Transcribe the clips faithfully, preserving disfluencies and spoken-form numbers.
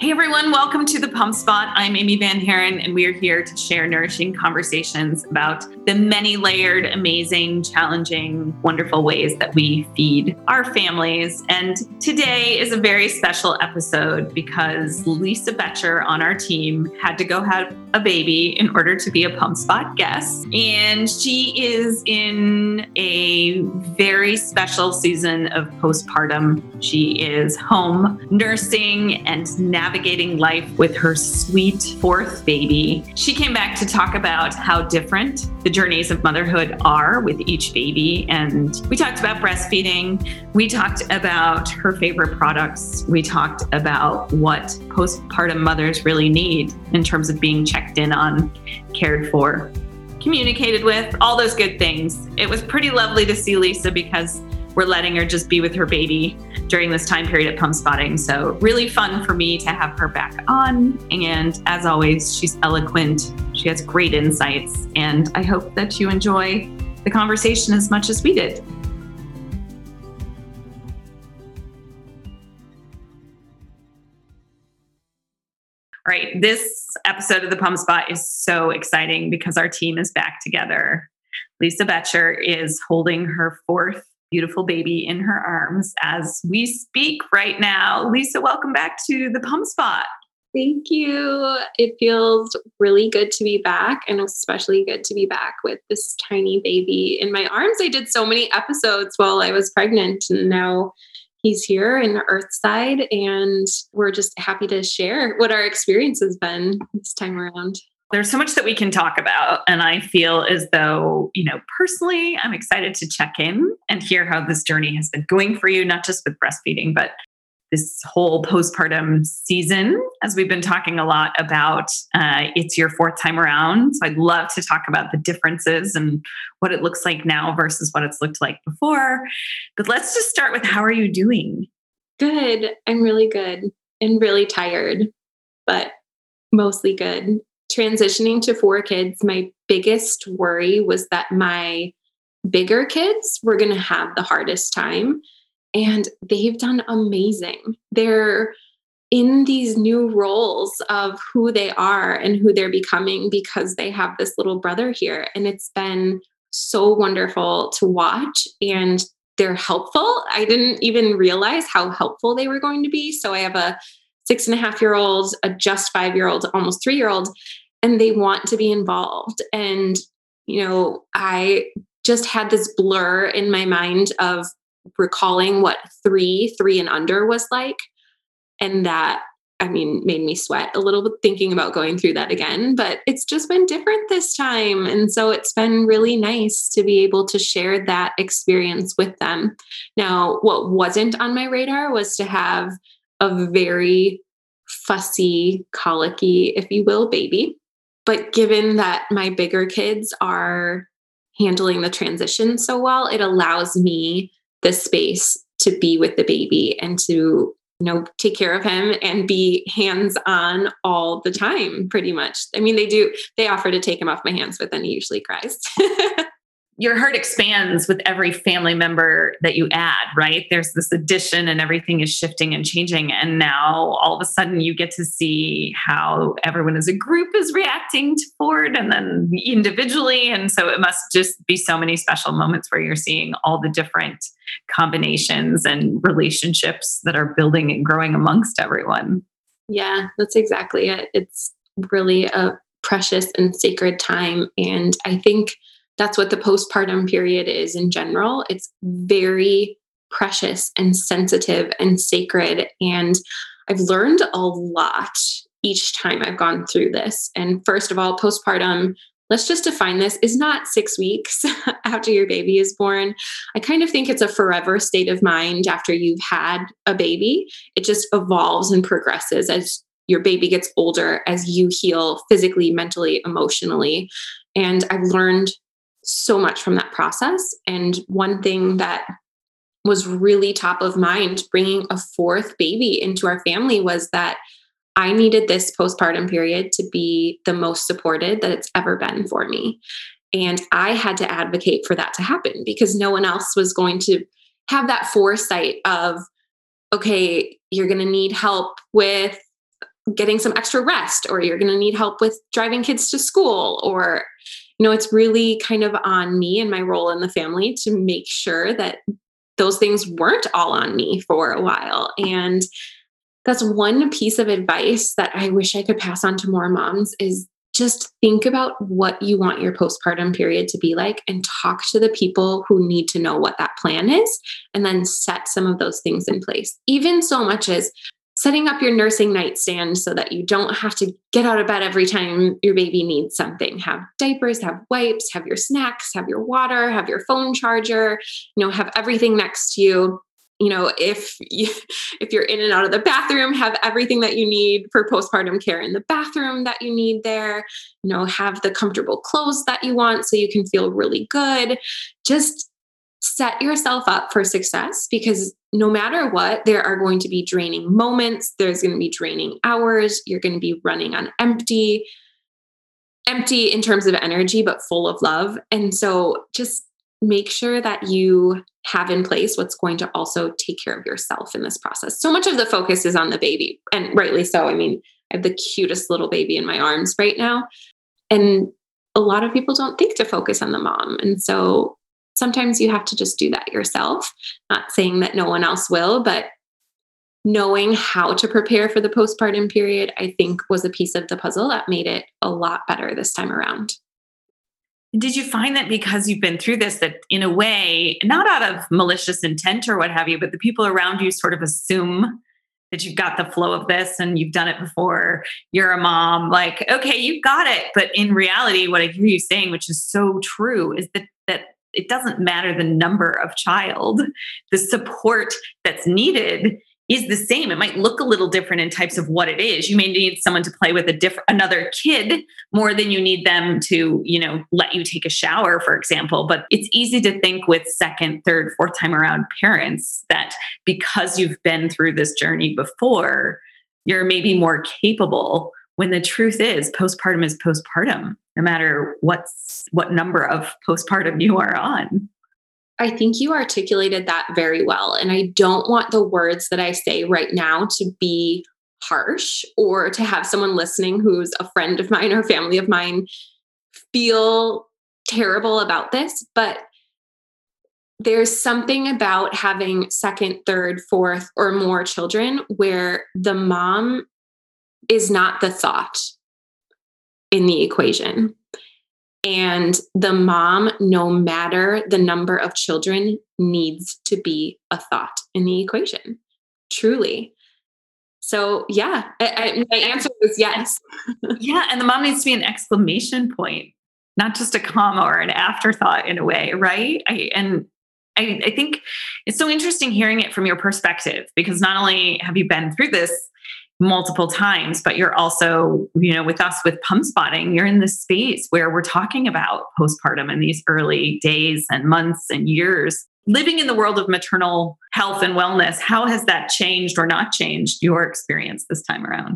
Hey everyone, welcome to the Pump Spot. I'm Amy Van Haren, and we are here to share nourishing conversations about the many layered, amazing, challenging, wonderful ways that we feed our families. And today is a very special episode because Lisa Betcher on our team had to go have a baby in order to be a Pump Spot guest. And she is in a very special season of postpartum. She is home nursing and navigating life with her sweet fourth baby. She came back to talk about how different the journeys of motherhood are with each baby. And we talked about breastfeeding. We talked about her favorite products. We talked about what postpartum mothers really need in terms of being checked in on, cared for, communicated with, all those good things. It was pretty lovely to see Lisa because we're letting her just be with her baby during this time period at Pump Spotting. So really fun for me to have her back on. And as always, she's eloquent. She has great insights. And I hope that you enjoy the conversation as much as we did. All right, this episode of the Pump Spot is so exciting because our team is back together. Lisa Betcher is holding her fourth beautiful baby in her arms as we speak right now. Lisa, welcome back to the Pump Spot. Thank you. It feels really good to be back, and especially good to be back with this tiny baby in my arms. I did so many episodes while I was pregnant, and now he's here in the earth side, and we're just happy to share what our experience has been this time around. There's so much that we can talk about. And I feel as though, you know, personally, I'm excited to check in and hear how this journey has been going for you, not just with breastfeeding, but this whole postpartum season, as we've been talking a lot about. Uh, it's your fourth time around. So I'd love to talk about the differences and what it looks like now versus what it's looked like before. But let's just start with, how are you doing? Good. I'm really good and really tired, but mostly good. Transitioning to four kids, my biggest worry was that my bigger kids were going to have the hardest time, and they've done amazing. They're in these new roles of who they are and who they're becoming because they have this little brother here. And it's been so wonderful to watch, and they're helpful. I didn't even realize how helpful they were going to be. So I have a six and a half year old, a just five year old, almost three year old, and they want to be involved. And, you know, I just had this blur in my mind of recalling what three, three and under was like. And that, I mean, made me sweat a little bit thinking about going through that again, but it's just been different this time. And so it's been really nice to be able to share that experience with them. Now, what wasn't on my radar was to have a very fussy, colicky, if you will, baby. But given that my bigger kids are handling the transition so well, it allows me the space to be with the baby and to, you know, take care of him and be hands-on all the time, pretty much. I mean, they do, they offer to take him off my hands, but then he usually cries. Your heart expands with every family member that you add, right? There's this addition and everything is shifting and changing. And now all of a sudden you get to see how everyone as a group is reacting to Ford and then individually. And so it must just be so many special moments where you're seeing all the different combinations and relationships that are building and growing amongst everyone. Yeah, that's exactly it. It's really a precious and sacred time. And I think that's what the postpartum period is in general. It's very precious and sensitive and sacred. And I've learned a lot each time I've gone through this. And first of all, postpartum, let's just define this, is not six weeks after your baby is born. I kind of think it's a forever state of mind after you've had a baby. It just evolves and progresses as your baby gets older, as you heal physically, mentally, emotionally. And I've learned so much from that process. And one thing that was really top of mind bringing a fourth baby into our family was that I needed this postpartum period to be the most supported that it's ever been for me. And I had to advocate for that to happen because no one else was going to have that foresight of, okay, you're going to need help with getting some extra rest, or you're going to need help with driving kids to school, or, you know, it's really kind of on me and my role in the family to make sure that those things weren't all on me for a while. And that's one piece of advice that I wish I could pass on to more moms is just think about what you want your postpartum period to be like and talk to the people who need to know what that plan is, and then set some of those things in place. Even so much as setting up your nursing nightstand so that you don't have to get out of bed every time your baby needs something. Have diapers, have wipes, have your snacks, have your water, have your phone charger, you know, have everything next to you. You know, if you, if you're in and out of the bathroom, have everything that you need for postpartum care in the bathroom that you need there. You know, have the comfortable clothes that you want so you can feel really good. Just set yourself up for success, because no matter what, there are going to be draining moments. There's going to be draining hours. You're going to be running on empty, empty in terms of energy, but full of love. And so just make sure that you have in place what's going to also take care of yourself in this process. So much of the focus is on the baby, and rightly so. I mean, I have the cutest little baby in my arms right now. And a lot of people don't think to focus on the mom. And so sometimes you have to just do that yourself. Not saying that no one else will, but knowing how to prepare for the postpartum period, I think, was a piece of the puzzle that made it a lot better this time around. Did you find that because you've been through this, that in a way, not out of malicious intent or what have you, but the people around you sort of assume that you've got the flow of this and you've done it before, you're a mom, like, okay, you've got it. But in reality, what I hear you saying, which is so true, is that that it doesn't matter the number of child, the support that's needed is the same. It might look a little different in types of what it is. You may need someone to play with a different, another kid more than you need them to, you know, let you take a shower, for example. But it's easy to think with second, third, fourth time around parents that because you've been through this journey before, you're maybe more capable, when the truth is postpartum is postpartum, no matter what's what number of postpartum you are on. I think you articulated that very well. And I don't want the words that I say right now to be harsh, or to have someone listening who's a friend of mine or family of mine feel terrible about this. But there's something about having second, third, fourth, or more children where the mom is not the thought in the equation. And the mom, no matter the number of children, needs to be a thought in the equation. Truly. So yeah, I, I, my answer is yes. Yeah. And the mom needs to be an exclamation point, not just a comma or an afterthought in a way, right? I, and I, I think it's so interesting hearing it from your perspective, because not only have you been through this multiple times, but you're also, you know, with us with Pump Spotting, you're in this space where we're talking about postpartum in these early days and months and years. Living in the world of maternal health and wellness, how has that changed or not changed your experience this time around?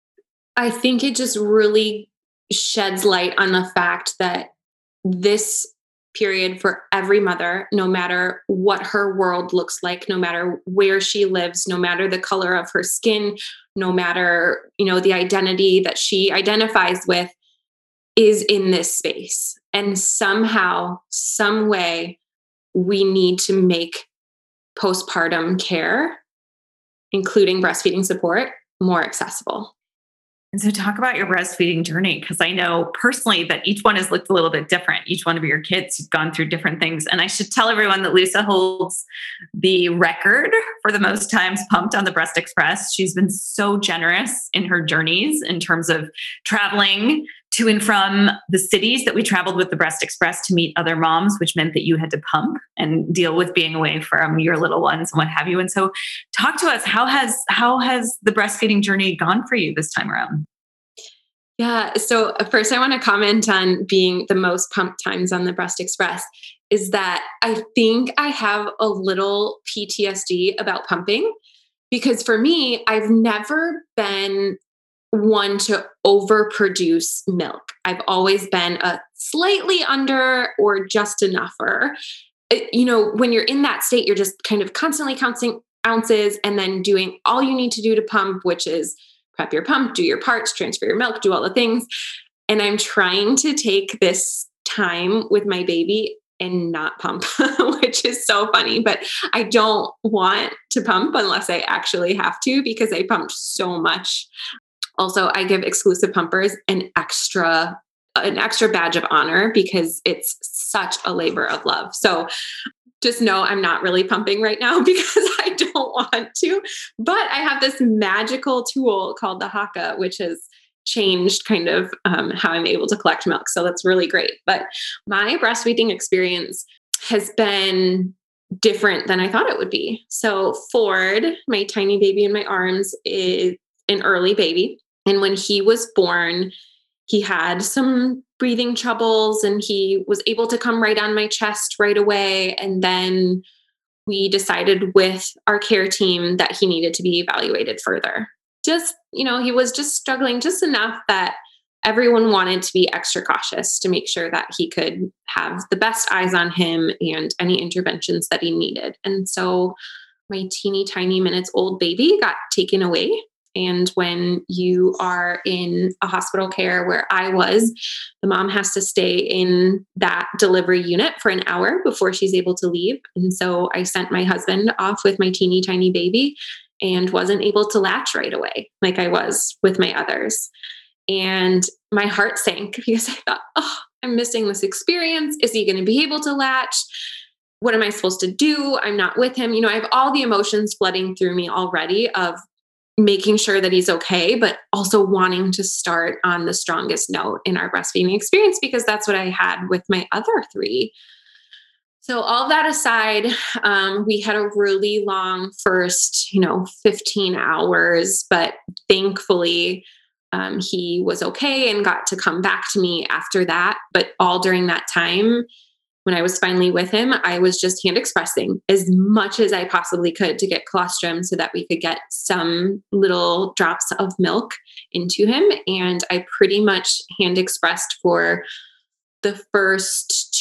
I think it just really sheds light on the fact that this period for every mother, no matter what her world looks like, no matter where she lives, no matter the color of her skin, no matter, you know, the identity that she identifies with, is in this space. And somehow, some way, we need to make postpartum care, including breastfeeding support, more accessible. And so talk about your breastfeeding journey, because I know personally that each one has looked a little bit different. Each one of your kids have gone through different things. And I should tell everyone that Lisa holds the record for the most times pumped on the Breast Express. She's been so generous in her journeys in terms of traveling to and from the cities that we traveled with the Breast Express to meet other moms, which meant that you had to pump and deal with being away from your little ones and what have you. And so talk to us, how has, how has the breastfeeding journey gone for you this time around? Yeah. So first I want to comment on being the most pumped times on the Breast Express is that I think I have a little P T S D about pumping, because for me, I've never been one to overproduce milk. I've always been a slightly under or just enougher. It, you know, when you're in that state, you're just kind of constantly counting ounces and then doing all you need to do to pump, which is prep your pump, do your parts, transfer your milk, do all the things. And I'm trying to take this time with my baby and not pump, which is so funny, but I don't want to pump unless I actually have to, because I pumped so much. Also, I give exclusive pumpers an extra, an extra badge of honor because it's such a labor of love. So just know I'm not really pumping right now because I don't want to, but I have this magical tool called the Haakaa, which has changed kind of um, how I'm able to collect milk. So that's really great. But my breastfeeding experience has been different than I thought it would be. So Ford, my tiny baby in my arms, is an early baby. And when he was born, he had some breathing troubles and he was able to come right on my chest right away. And then we decided with our care team that he needed to be evaluated further. Just, you know, he was just struggling just enough that everyone wanted to be extra cautious to make sure that he could have the best eyes on him and any interventions that he needed. And so my teeny tiny minutes old baby got taken away. And when you are in a hospital care where I was, the mom has to stay in that delivery unit for an hour before she's able to leave. And so I sent my husband off with my teeny tiny baby and wasn't able to latch right away like I was with my others. And my heart sank because I thought, oh, I'm missing this experience. Is he going to be able to latch? What am I supposed to do? I'm not with him. You know, I have all the emotions flooding through me already of making sure that he's okay, but also wanting to start on the strongest note in our breastfeeding experience because that's what I had with my other three. So all that aside, um, we had a really long first, you know, fifteen hours, but thankfully um, he was okay and got to come back to me after that. But all during that time, when I was finally with him, I was just hand expressing as much as I possibly could to get colostrum so that we could get some little drops of milk into him. And I pretty much hand expressed for the first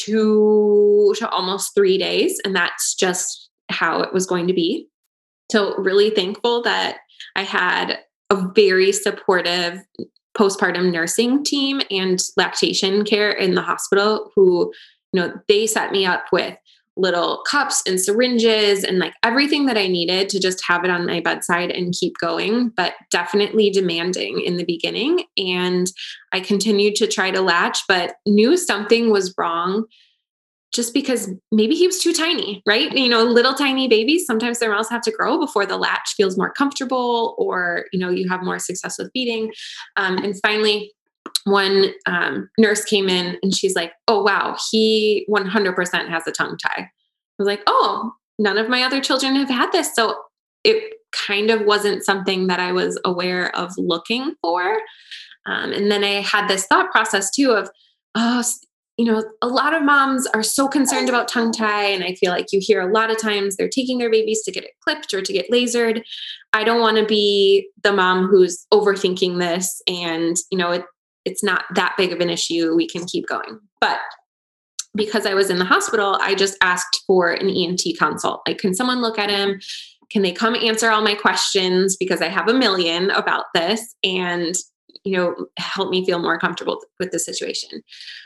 two to almost three days. And that's just how it was going to be. So really thankful that I had a very supportive postpartum nursing team and lactation care in the hospital who, you know, they set me up with little cups and syringes and like everything that I needed to just have it on my bedside and keep going, but definitely demanding in the beginning. And I continued to try to latch, but knew something was wrong just because maybe he was too tiny, right? You know, little tiny babies, sometimes their mouths have to grow before the latch feels more comfortable or, you know, you have more success with feeding. Um, and finally, one um, nurse came in and she's like, oh, wow, he one hundred percent has a tongue tie. I was like, oh, none of my other children have had this. So it kind of wasn't something that I was aware of looking for. Um, and then I had this thought process too of, oh, you know, a lot of moms are so concerned about tongue tie. And I feel like you hear a lot of times they're taking their babies to get it clipped or to get lasered. I don't want to be the mom who's overthinking this. And, you know, it, it's not that big of an issue. We can keep going. But because I was in the hospital, I just asked for an E N T consult. Like, can someone look at him? Can they come answer all my questions? Because I have a million about this and, you know, help me feel more comfortable with the situation.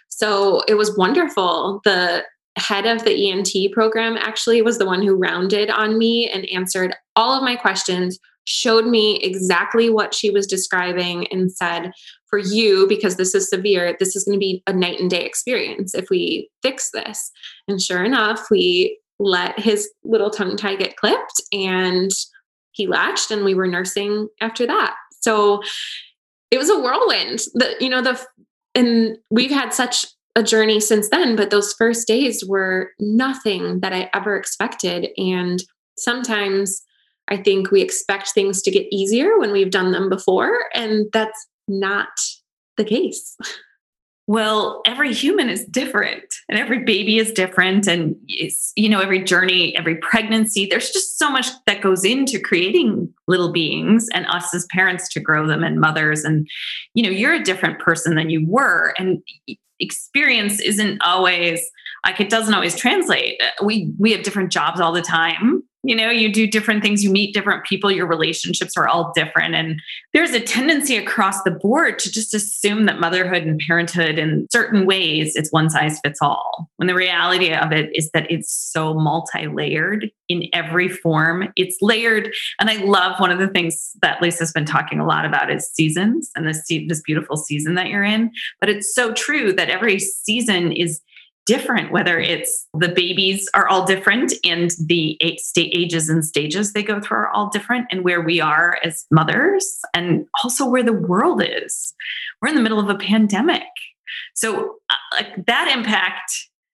So it was wonderful. The head of the E N T program actually was the one who rounded on me and answered all of my questions, showed me exactly what she was describing and said, for you, because this is severe, this is going to be a night and day experience if we fix this. And sure enough, we let his little tongue tie get clipped and he latched and we were nursing after that. So it was a whirlwind. The, you know, the, and we've had such a journey since then, but those first days were nothing that I ever expected. And sometimes I think we expect things to get easier when we've done them before, and that's not the case. Well, every human is different and every baby is different. And it's, you know, every journey, every pregnancy, there's just so much that goes into creating little beings and us as parents to grow them and mothers. And, you know, you're a different person than you were. And experience isn't always like, it doesn't always translate. We, we have different jobs all the time. You know, you do different things, you meet different people, your relationships are all different. And there's a tendency across the board to just assume that motherhood and parenthood in certain ways, it's one size fits all. When the reality of it is that it's so multi-layered in every form. It's layered. And I love one of the things that Lisa's been talking a lot about is seasons and this, this beautiful season that you're in. But it's so true that every season is different, whether it's the babies are all different and the eight state ages and stages they go through are all different, and where we are as mothers and also where the world is. We're in the middle of a pandemic. So uh, that impact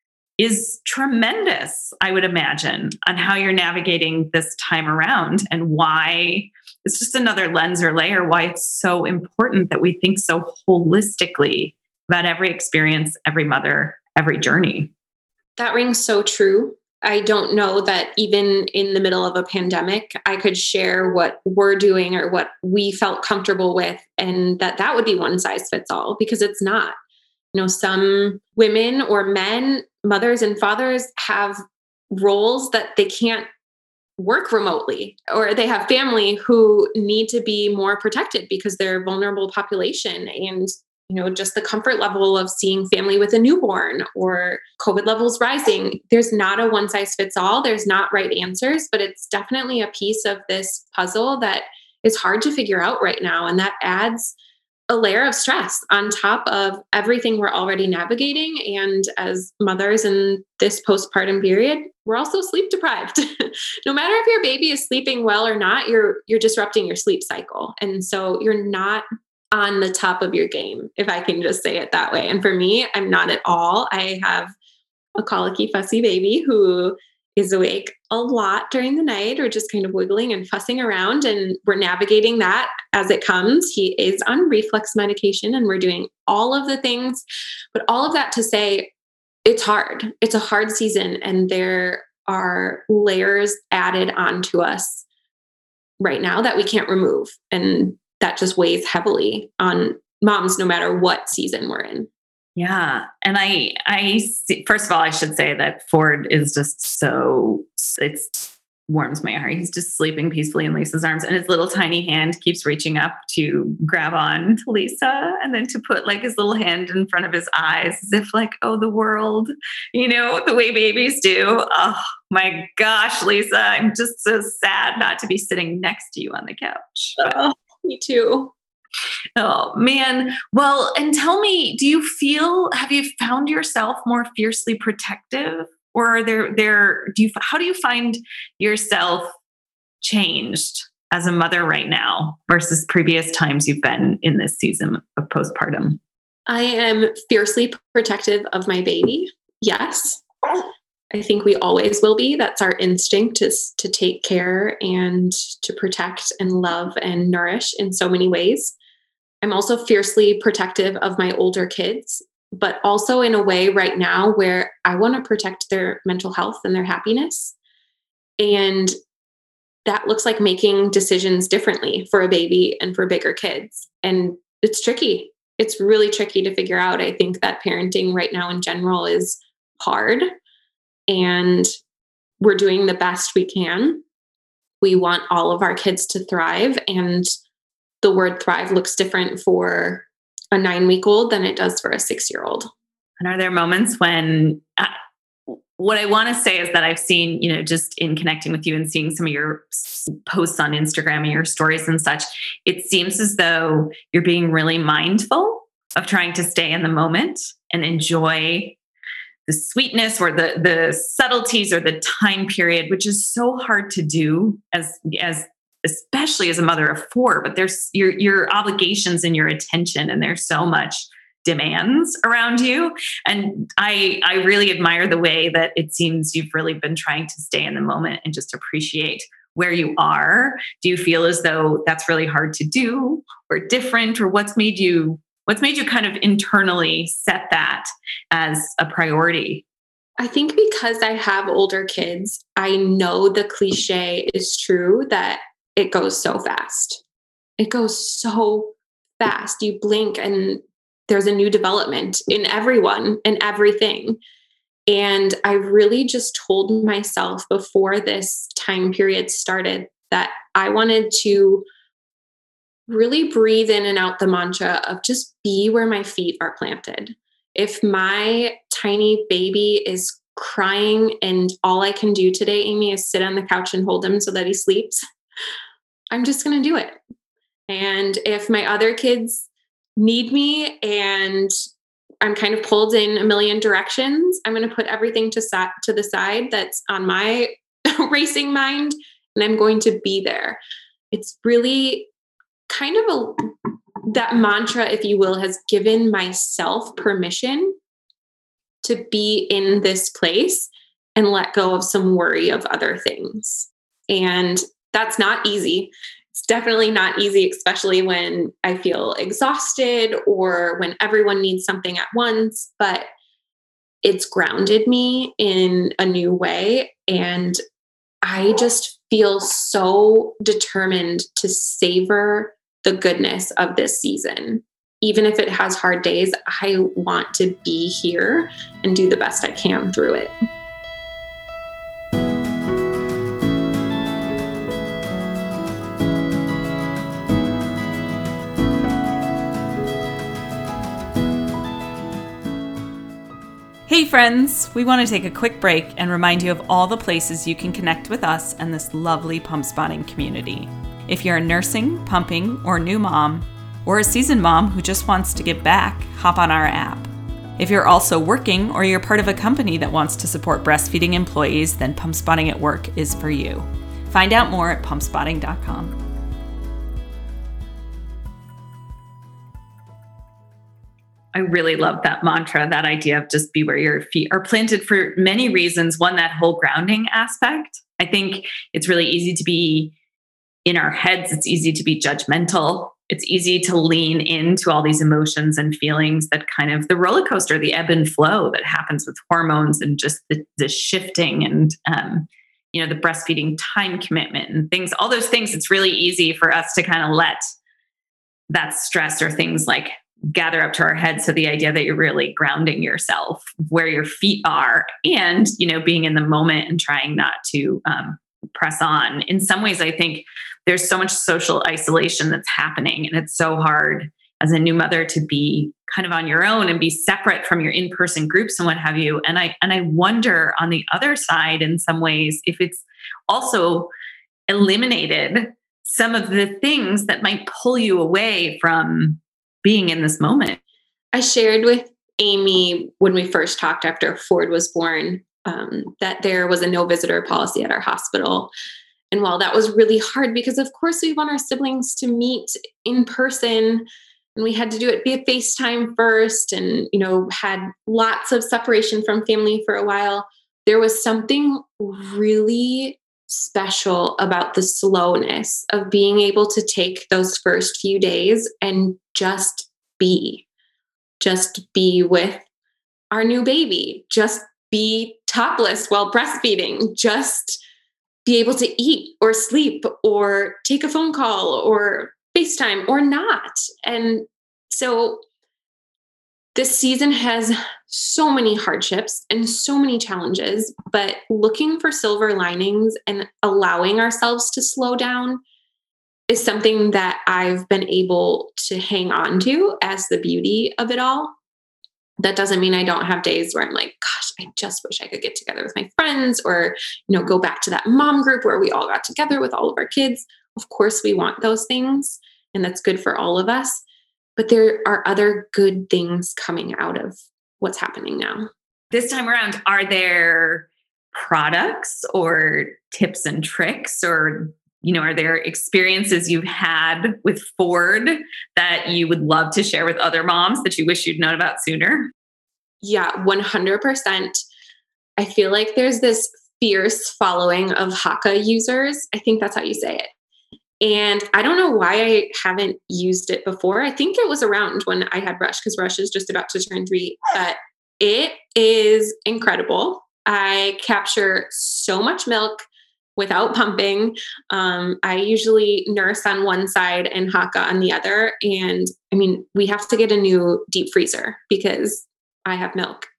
is tremendous, I would imagine, on how you're navigating this time around and why it's just another lens or layer, why it's so important that we think so holistically about every experience, every mother, every journey. That rings so true. I don't know that even in the middle of a pandemic, I could share what we're doing or what we felt comfortable with, and that that would be one size fits all, because it's not. You know, some women or men, mothers and fathers, have roles that they can't work remotely, or they have family who need to be more protected because they're a vulnerable population. And you know, just the comfort level of seeing family with a newborn or COVID levels rising. There's not a one size fits all. There's not right answers, but it's definitely a piece of this puzzle that is hard to figure out right now. And that adds a layer of stress on top of everything we're already navigating. And as mothers in this postpartum period, we're also sleep deprived. No matter if your baby is sleeping well or not, you're you're disrupting your sleep cycle. And so you're not on the top of your game, if I can just say it that way. And for me, I'm not at all. I have a colicky, fussy baby who is awake a lot during the night or just kind of wiggling and fussing around. And we're navigating that as it comes. He is on reflux medication and we're doing all of the things, but all of that to say it's hard. It's a hard season and there are layers added onto us right now that we can't remove. And that just weighs heavily on moms, no matter what season we're in. Yeah. And I, I, see, first of all, I should say that Ford is just so, it warms my heart. He's just sleeping peacefully in Lisa's arms and his little tiny hand keeps reaching up to grab on to Lisa and then to put like his little hand in front of his eyes as if like, oh, the world, you know, the way babies do. Oh my gosh, Lisa, I'm just so sad not to be sitting next to you on the couch. But, oh. Me too. Oh, man. Well, and tell me, do you feel, have you found yourself more fiercely protective, or are there, there, do you, how do you find yourself changed as a mother right now versus previous times you've been in this season of postpartum? I am fiercely protective of my baby. Yes. I think we always will be. That's our instinct, is to take care and to protect and love and nourish in so many ways. I'm also fiercely protective of my older kids, but also in a way right now where I want to protect their mental health and their happiness. And that looks like making decisions differently for a baby and for bigger kids. And it's tricky. It's really tricky to figure out. I think that parenting right now in general is hard. And we're doing the best we can. We want all of our kids to thrive. And the word thrive looks different for a nine-week-old than it does for a six-year-old. And are there moments when, uh, what I want to say is that I've seen, you know, just in connecting with you and seeing some of your posts on Instagram and your stories and such, it seems as though you're being really mindful of trying to stay in the moment and enjoy the sweetness or the the subtleties or the time period, which is so hard to do as as especially as a mother of four. But there's your your obligations and your attention, and there's so much demands around you. And I I really admire the way that it seems you've really been trying to stay in the moment and just appreciate where you are. Do you feel as though that's really hard to do or different, or what's made you What's made you kind of internally set that as a priority? I think because I have older kids, I know the cliche is true that it goes so fast. It goes so fast. You blink and there's a new development in everyone and everything. And I really just told myself before this time period started that I wanted to really breathe in and out the mantra of just be where my feet are planted. If my tiny baby is crying and all I can do today, Amy, is sit on the couch and hold him so that he sleeps, I'm just going to do it. And if my other kids need me and I'm kind of pulled in a million directions, I'm going to put everything to, sa- to the side that's on my racing mind, and I'm going to be there. It's really kind of a, that mantra, if you will, has given myself permission to be in this place and let go of some worry of other things. And that's not easy. It's definitely not easy, especially when I feel exhausted or when everyone needs something at once, but it's grounded me in a new way. And I just feel so determined to savor the goodness of this season. Even if it has hard days, I want to be here and do the best I can through it. Hey friends, we want to take a quick break and remind you of all the places you can connect with us and this lovely pump spotting community. If you're a nursing, pumping, or new mom, or a seasoned mom who just wants to give back, hop on our app. If you're also working or you're part of a company that wants to support breastfeeding employees, then Pump Spotting at Work is for you. Find out more at pump spotting dot com. I really love that mantra, that idea of just be where your feet are planted for many reasons. One, that whole grounding aspect. I think it's really easy to be in our heads. It's easy to be judgmental. It's easy to lean into all these emotions and feelings that kind of the roller coaster, the ebb and flow that happens with hormones and just the, the shifting and, um, you know, the breastfeeding time commitment and things, all those things. It's really easy for us to kind of let that stress or things like gather up to our heads. So the idea that you're really grounding yourself where your feet are and, you know, being in the moment and trying not to um, press on. In some ways, I think there's so much social isolation that's happening, and it's so hard as a new mother to be kind of on your own and be separate from your in-person groups and what have you. And I, and I wonder on the other side, in some ways, if it's also eliminated some of the things that might pull you away from being in this moment. I shared with Amy when we first talked after Ford was born, um, that there was a no visitor policy at our hospital. And while that was really hard, because of course we want our siblings to meet in person, and we had to do it via FaceTime first, and, you know, had lots of separation from family for a while, there was something really special about the slowness of being able to take those first few days and just be, just be with our new baby, just be topless while breastfeeding, just be able to eat or sleep or take a phone call or FaceTime or not. And so this season has so many hardships and so many challenges, but looking for silver linings and allowing ourselves to slow down is something that I've been able to hang on to as the beauty of it all. That doesn't mean I don't have days where I'm like, gosh, I just wish I could get together with my friends, or, you know, go back to that mom group where we all got together with all of our kids. Of course, we want those things, and that's good for all of us. But there are other good things coming out of what's happening now. This time around, are there products or tips and tricks, or, you know, are there experiences you've had with Ford that you would love to share with other moms that you wish you'd known about sooner? Yeah, one hundred percent. I feel like there's this fierce following of Haakaa users. I think that's how you say it. And I don't know why I haven't used it before. I think it was around when I had Rush, because Rush is just about to turn three, but it is incredible. I capture so much milk without pumping. Um, I usually nurse on one side and Haakaa on the other. And I mean, we have to get a new deep freezer because I have milk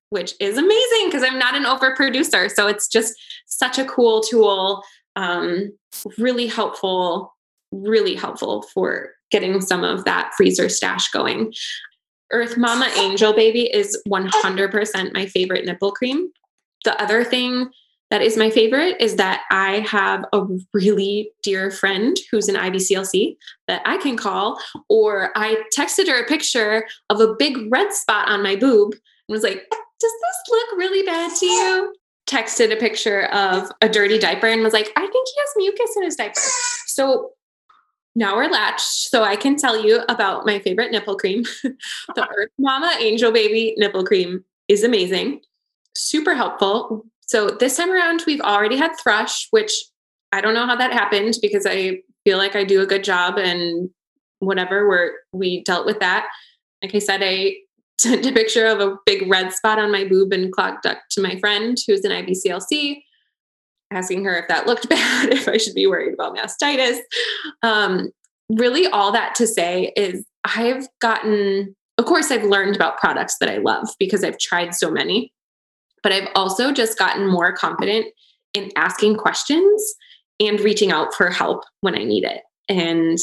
which is amazing because I'm not an overproducer. So it's just such a cool tool. Um, really helpful, really helpful for getting some of that freezer stash going. Earth Mama Angel Baby is one hundred percent my favorite nipple cream. The other thing that is my favorite is that I have a really dear friend who's an I B C L C that I can call, or I texted her a picture of a big red spot on my boob and was like, does this look really bad to you? Texted a picture of a dirty diaper and was like, I think he has mucus in his diaper. So now we're latched. So I can tell you about my favorite nipple cream. The Earth Mama Angel Baby nipple cream is amazing. Super helpful. So this time around, we've already had thrush, which I don't know how that happened because I feel like I do a good job and whatever, we're, we dealt with that. Like I said, I sent a picture of a big red spot on my boob and clogged duct to my friend who's an I B C L C, asking her if that looked bad, if I should be worried about mastitis. Um, really all that to say is I've gotten, of course, I've learned about products that I love because I've tried so many, but I've also just gotten more confident in asking questions and reaching out for help when I need it. And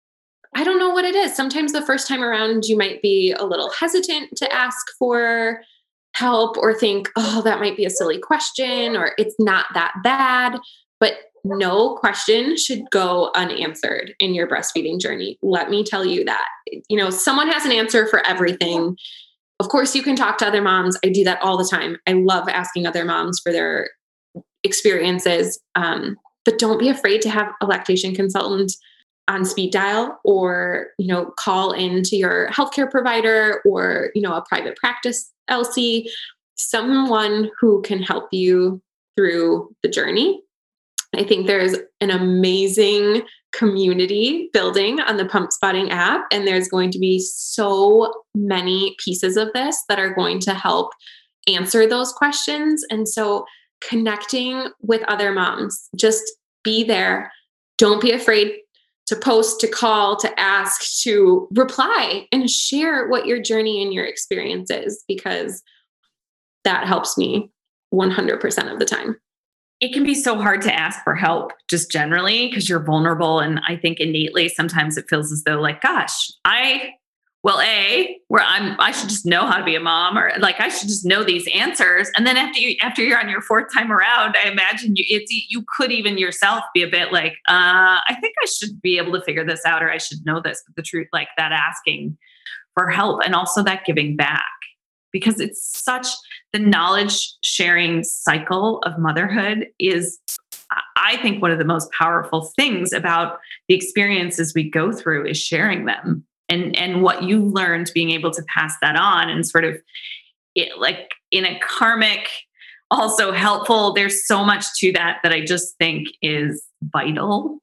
I don't know what it is. Sometimes the first time around, you might be a little hesitant to ask for help or think, oh, that might be a silly question, or it's not that bad. But no question should go unanswered in your breastfeeding journey. Let me tell you that. You know, someone has an answer for everything. Of course, you can talk to other moms. I do that all the time. I love asking other moms for their experiences. Um, but don't be afraid to have a lactation consultant on speed dial, or, you know, call into your healthcare provider or, you know, a private practice L C, someone who can help you through the journey. I think there's an amazing community building on the Pump Spotting app, and there's going to be so many pieces of this that are going to help answer those questions. And so connecting with other moms, just be there. Don't be afraid to post, to call, to ask, to reply, and share what your journey and your experience is, because that helps me one hundred percent of the time. It can be so hard to ask for help just generally because you're vulnerable. And I think innately, sometimes it feels as though like, gosh, I, well, A, where I'm, I should just know how to be a mom, or like, I should just know these answers. And then after you, after you're on your fourth time around, I imagine you, it's, you could even yourself be a bit like, uh, I think I should be able to figure this out, or I should know this. But the truth, like that asking for help, and also that giving back, because it's such, the knowledge sharing cycle of motherhood is, I think, one of the most powerful things about the experiences we go through is sharing them. And, and what you learned, being able to pass that on, and sort of it, like in a karmic, also helpful. There's so much to that that I just think is vital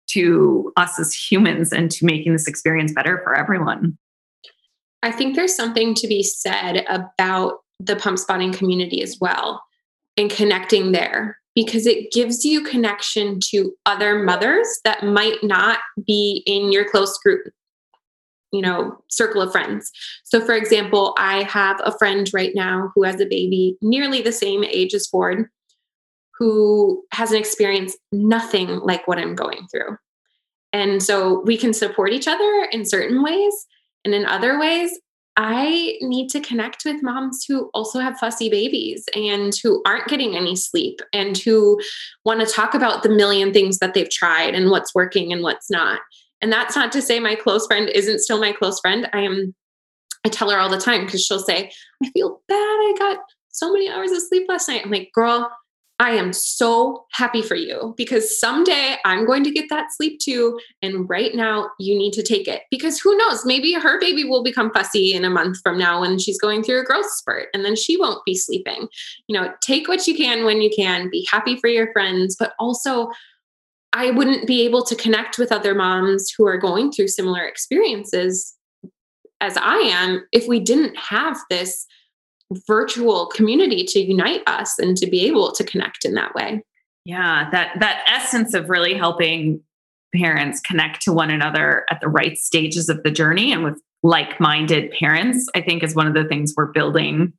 to us as humans and to making this experience better for everyone. I think there's something to be said about the Pump Spotting community as well, and connecting there, because it gives you connection to other mothers that might not be in your close group, you know, circle of friends. So for example, I have a friend right now who has a baby nearly the same age as Ford, who has an experience nothing like what I'm going through. And so we can support each other in certain ways. And in other ways, I need to connect with moms who also have fussy babies and who aren't getting any sleep and who want to talk about the million things that they've tried and what's working and what's not. And that's not to say my close friend isn't still my close friend. I am, I tell her all the time, because she'll say, I feel bad. I got so many hours of sleep last night. I'm like, girl, I am so happy for you, because someday I'm going to get that sleep too. And right now you need to take it, because who knows, maybe her baby will become fussy in a month from now when she's going through a growth spurt, and then she won't be sleeping. You know, take what you can when you can, be happy for your friends, but also I wouldn't be able to connect with other moms who are going through similar experiences as I am if we didn't have this virtual community to unite us and to be able to connect in that way. Yeah, that that essence of really helping parents connect to one another at the right stages of the journey and with like-minded parents, I think is one of the things we're building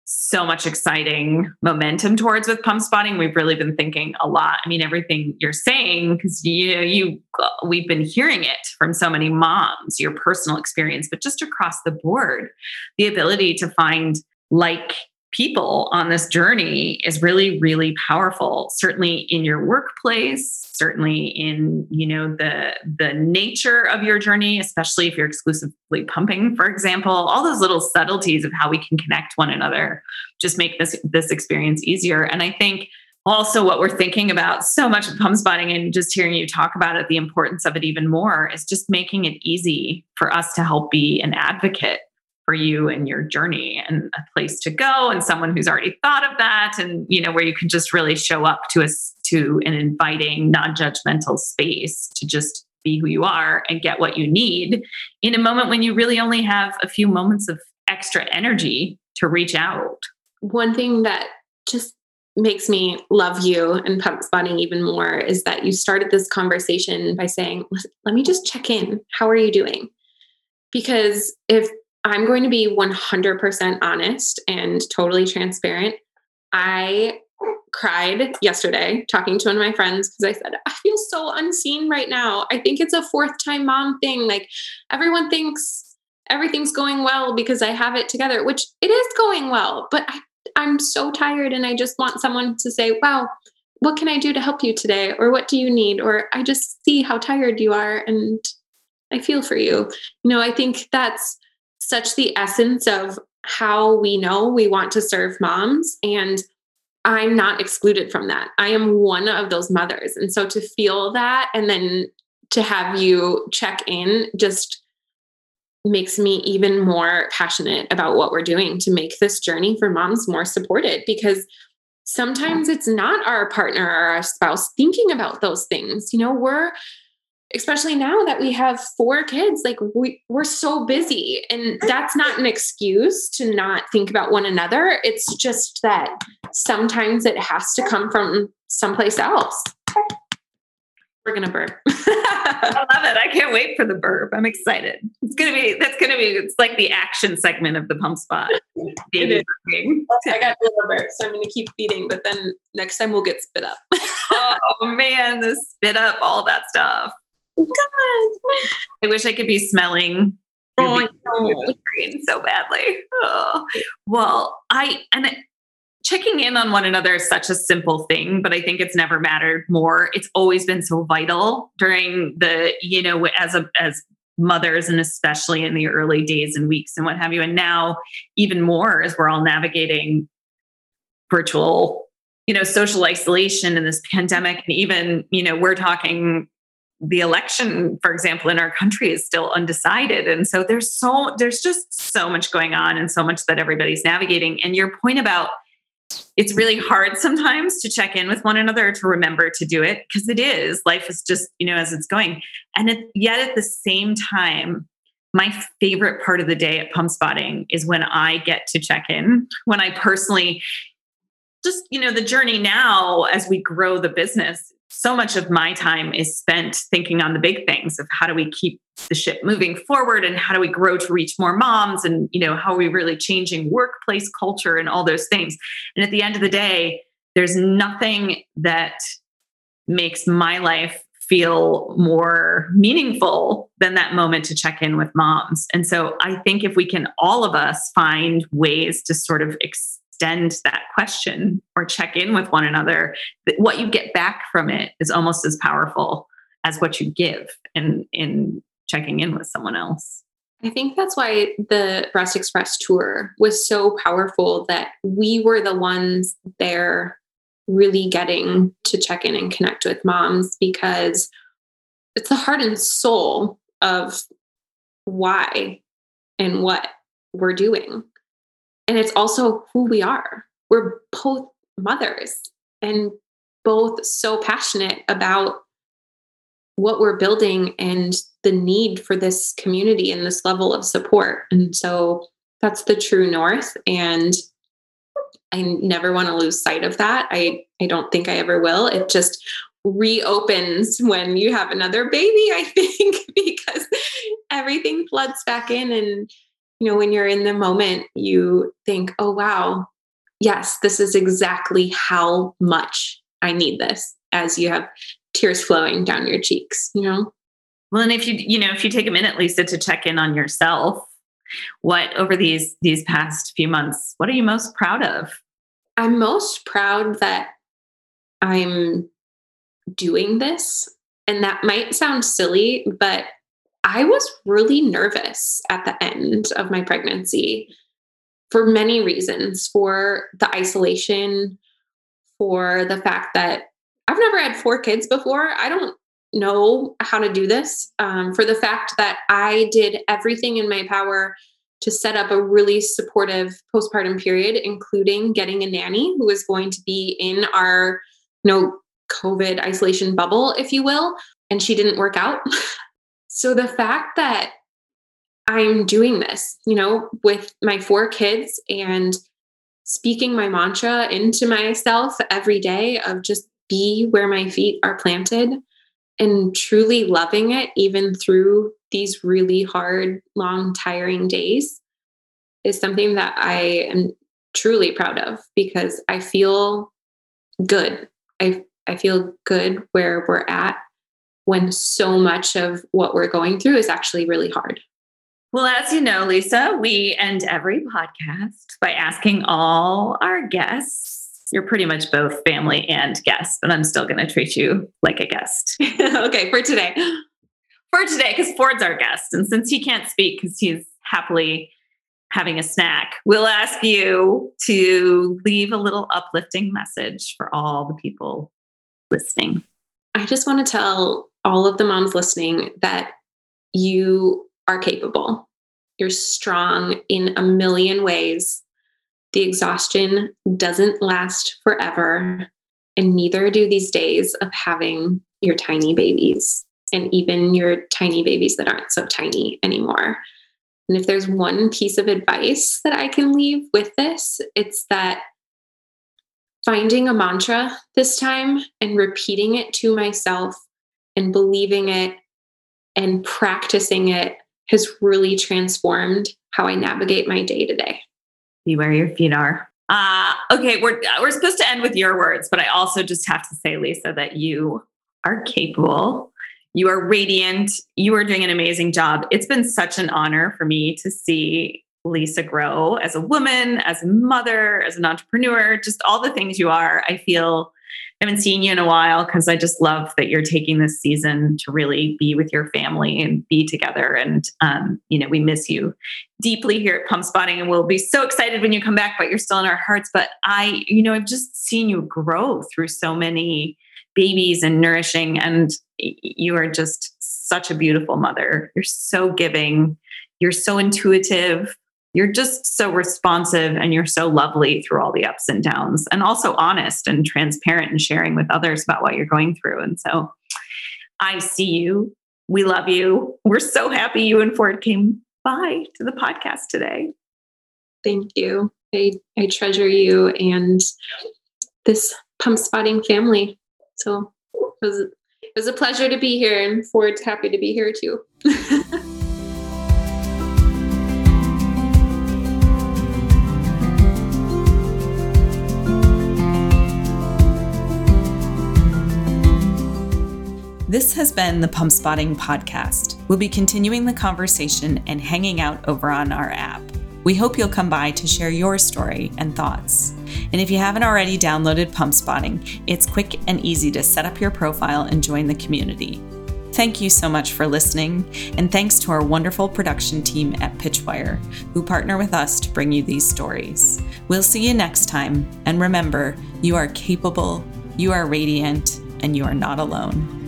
so much exciting momentum towards with pump spotting. We've really been thinking a lot. I mean, everything you're saying, because you know, you we've been hearing it from so many moms, your personal experience, but just across the board, the ability to find like people on this journey is really, really powerful. Certainly in your workplace, certainly in, you know, the the nature of your journey, especially if you're exclusively pumping, for example. All those little subtleties of how we can connect one another just make this this experience easier. And I think also what we're thinking about so much with pump spotting, and just hearing you talk about it, the importance of it even more, is just making it easy for us to help be an advocate for you and your journey, and a place to go, and someone who's already thought of that, and you know, where you can just really show up to us to an inviting, non-judgmental space to just be who you are and get what you need in a moment when you really only have a few moments of extra energy to reach out. One thing that just makes me love you and pump spotting even more is that you started this conversation by saying, let me just check in. How are you doing? Because if I'm going to be one hundred percent honest and totally transparent, I cried yesterday talking to one of my friends because I said, I feel so unseen right now. I think it's a fourth time mom thing. Like, everyone thinks everything's going well because I have it together, which it is going well, but I, I'm so tired and I just want someone to say, wow, what can I do to help you today? Or what do you need? Or I just see how tired you are and I feel for you. You know, I think that's such the essence of how we know we want to serve moms. And I'm not excluded from that. I am one of those mothers. And so to feel that and then to have you check in just makes me even more passionate about what we're doing to make this journey for moms more supported, because sometimes it's not our partner or our spouse thinking about those things. You know, we're, especially now that we have four kids, like we, we're so busy, and that's not an excuse to not think about one another. It's just that sometimes it has to come from someplace else. We're going to burp. I love it. I can't wait for the burp. I'm excited. It's going to be, that's going to be, it's like the action segment of the pump spot. Baby burping. I got a little burp, so I'm going to keep feeding, but then next time we'll get spit up. Oh man, the spit up, all that stuff. God. I wish I could be smelling oh, the screen so badly. Oh. Well, I and it, checking in on one another is such a simple thing, but I think it's never mattered more. It's always been so vital during the, you know, as a as mothers, and especially in the early days and weeks and what have you. And now even more as we're all navigating virtual, you know, social isolation in this pandemic. And even, you know, we're talking the election, for example, in our country is still undecided. And so there's so, there's just so much going on and so much that everybody's navigating. And your point about it's really hard sometimes to check in with one another, to remember to do it, because it is, life is just, you know, as it's going. And it, yet at the same time, my favorite part of the day at pump spotting is when I get to check in, when I personally just, you know, the journey now as we grow the business, so much of my time is spent thinking on the big things of how do we keep the ship moving forward, and how do we grow to reach more moms, and, you know, how are we really changing workplace culture and all those things. And at the end of the day, there's nothing that makes my life feel more meaningful than that moment to check in with moms. And so I think if we can, all of us, find ways to sort of extend that question or check in with one another, what you get back from it is almost as powerful as what you give in, in checking in with someone else. I think that's why the Breast Express tour was so powerful, that we were the ones there really getting to check in and connect with moms, because it's the heart and soul of why and what we're doing. And it's also who we are. We're both mothers and both so passionate about what we're building and the need for this community and this level of support. And so that's the true north. And I never want to lose sight of that. I, I don't think I ever will. It just reopens when you have another baby, I think, because everything floods back in. And, you know, when you're in the moment, you think, oh, wow, yes, this is exactly how much I need this, as you have tears flowing down your cheeks, you know? Well, and if you, you know, if you take a minute, Lisa, to check in on yourself, what over these, these past few months, what are you most proud of? I'm most proud that I'm doing this. And that might sound silly, but I was really nervous at the end of my pregnancy for many reasons, for the isolation, for the fact that I've never had four kids before. I don't know how to do this, um, for the fact that I did everything in my power to set up a really supportive postpartum period, including getting a nanny who was going to be in our, you know, COVID isolation bubble, if you will, and she didn't work out. So the fact that I'm doing this, you know, with my four kids and speaking my mantra into myself every day of just be where my feet are planted and truly loving it, even through these really hard, long, tiring days, is something that I am truly proud of, because I feel good. I, I feel good where we're at when so much of what we're going through is actually really hard. Well, as you know, Lisa, we end every podcast by asking all our guests. You're pretty much both family and guest, but I'm still going to treat you like a guest. Okay, for today. For today, because Ford's our guest. And since he can't speak because he's happily having a snack, we'll ask you to leave a little uplifting message for all the people listening. I just want to tell all of the moms listening that you are capable. You're strong in a million ways. The exhaustion doesn't last forever, and neither do these days of having your tiny babies, and even your tiny babies that aren't so tiny anymore. And if there's one piece of advice that I can leave with this, it's that finding a mantra this time and repeating it to myself and believing it and practicing it has really transformed how I navigate my day to day. Be where your feet are. Uh, okay, we're we're supposed to end with your words, but I also just have to say, Lisa, that you are capable. You are radiant. You are doing an amazing job. It's been such an honor for me to see Lisa grow as a woman, as a mother, as an entrepreneur, just all the things you are. I feel I haven't seen you in a while because I just love that you're taking this season to really be with your family and be together. And, um, you know, we miss you deeply here at Pump Spotting, and we'll be so excited when you come back, but you're still in our hearts. But I, you know, I've just seen you grow through so many babies and nourishing, and you are just such a beautiful mother. You're so giving. You're so intuitive. You're just so responsive, and you're so lovely through all the ups and downs, and also honest and transparent and sharing with others about what you're going through. And so I see you. We love you. We're so happy you and Ford came by to the podcast today. Thank you. I, I treasure you and this Pump Spotting family. So it was, it was a pleasure to be here, and Ford's happy to be here too. This has been the Pump Spotting podcast. We'll be continuing the conversation and hanging out over on our app. We hope you'll come by to share your story and thoughts. And if you haven't already downloaded Pump Spotting, it's quick and easy to set up your profile and join the community. Thank you so much for listening, and thanks to our wonderful production team at Pitchwire, who partner with us to bring you these stories. We'll see you next time, and remember, you are capable, you are radiant, and you are not alone.